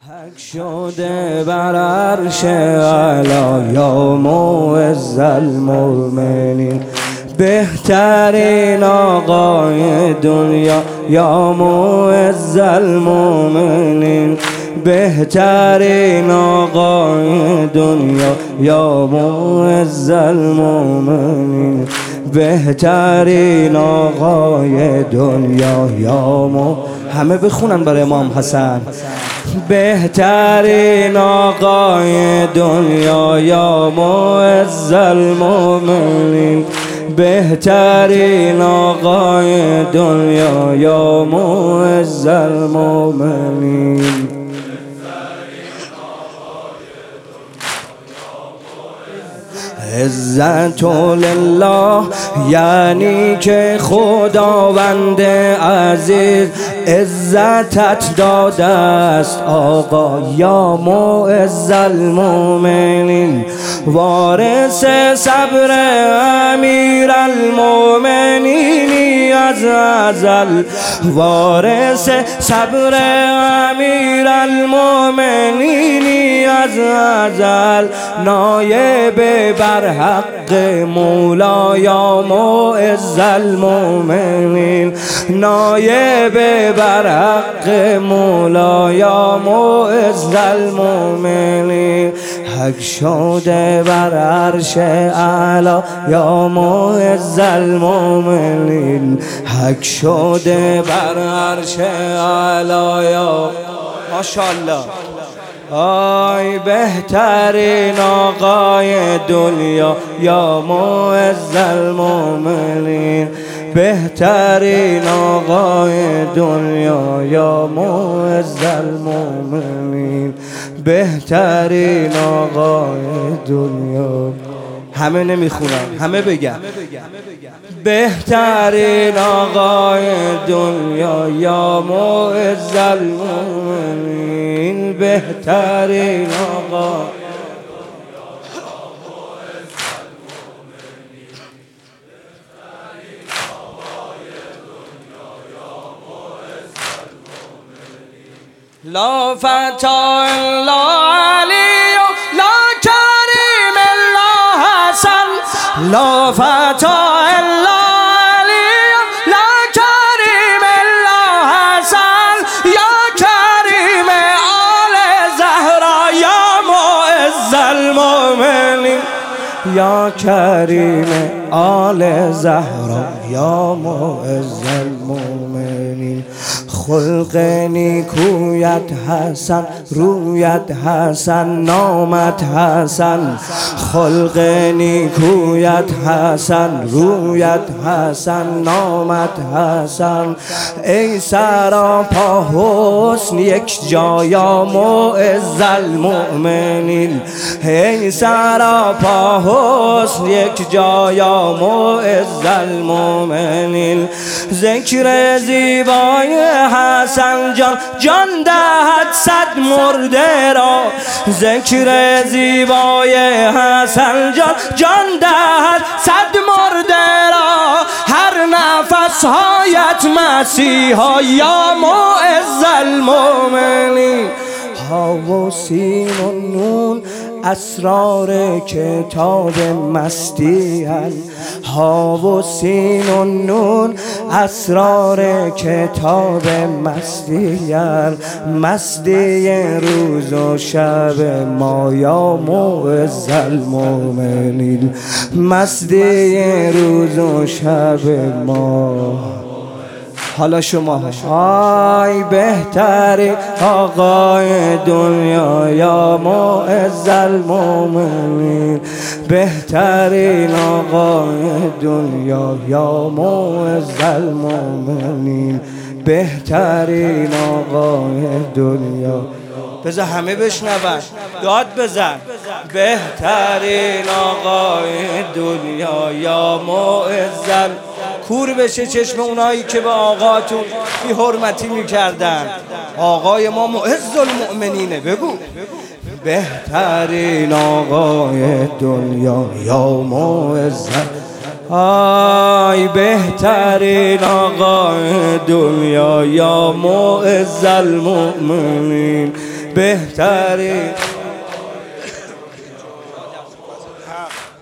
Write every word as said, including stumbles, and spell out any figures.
حق شده بر عرش اعلی یا معز المؤمنین، بهترین آقای دنیا یا معز المؤمنین، بهترین آقای دنیا یا معز المؤمنین، بهترین آقای دنیا یا مو همه بخونن برای امام حسن. بهترین آقای دنیا یا معز المؤمنین، بهترین آقای دنیا یا معز المؤمنین. عزت لله یعنی که خداوند عزیز عزتت داده است آقا یا معز المؤمنین، وارث صبر امیر المؤمنین از ازل، وارث صبر امیر المؤمنین از ازل، نایب بر حق مولا یا معز المؤمنین، نایب بر حق مولا یا معز المؤمنین، حق شده بر عرش اعلی یا معز المؤمنین، حق شده بر عرش اعلی یا ماشاءالله. آی بهترین آقای دنیا یا معز المؤمنین، بهترین آقای دنیا یا معز المؤمنین، بهترین آقای دنیا. همه نمیخونم، همه بگم بهترین آقای دنیا یا معز المؤمنین، بهترین آقا. لا فتا الا علی لا کریم الا حسن، لا فتا الا علی لا کریم الا حسن، یا کریم آل زهرا یا معز المؤمنین، یا کریم آل زهرا یا معز المؤمنین. خلق نیکویت حسن، رویت حسن، نامت حسن، خلق نیکویت حسن، رویت حسن، نامت حسن، ای سراپا حسن یک جا یا معز المؤمنین، ای سراپا حسن یک جا یا معز المؤمنین. ذکر زیبای حسن جان جان دهد صد مرده را، ذکر زیبای حسن جان جان دهد صد مرده را، هر نفس هایت مسیحا یا معز المؤمنین. ها و سین و نون اسرار کتاب مستی هن، ها و سین و نون اسرار کتاب مستی هن، مستی روز و شب ما یا معز المؤمنین، مستی روز و شب ما. حالا شما های بهترین آقای دنیا یا معز المؤمنین، بهترین آقای دنیا یا معز المؤمنین، بهترین آقای دنیا. بذار همه بشنون، داد بزن. بهترین آقای دنیا یا معز المؤمنین. کور بشه چشم اونایی که به آقاتون بی حرمتی میکردن. آقای ما معز المؤمنینه. بگو بهترین آقای دنیا یا معز آی بهترین آقای دنیا یا معز المؤمنین، بهترین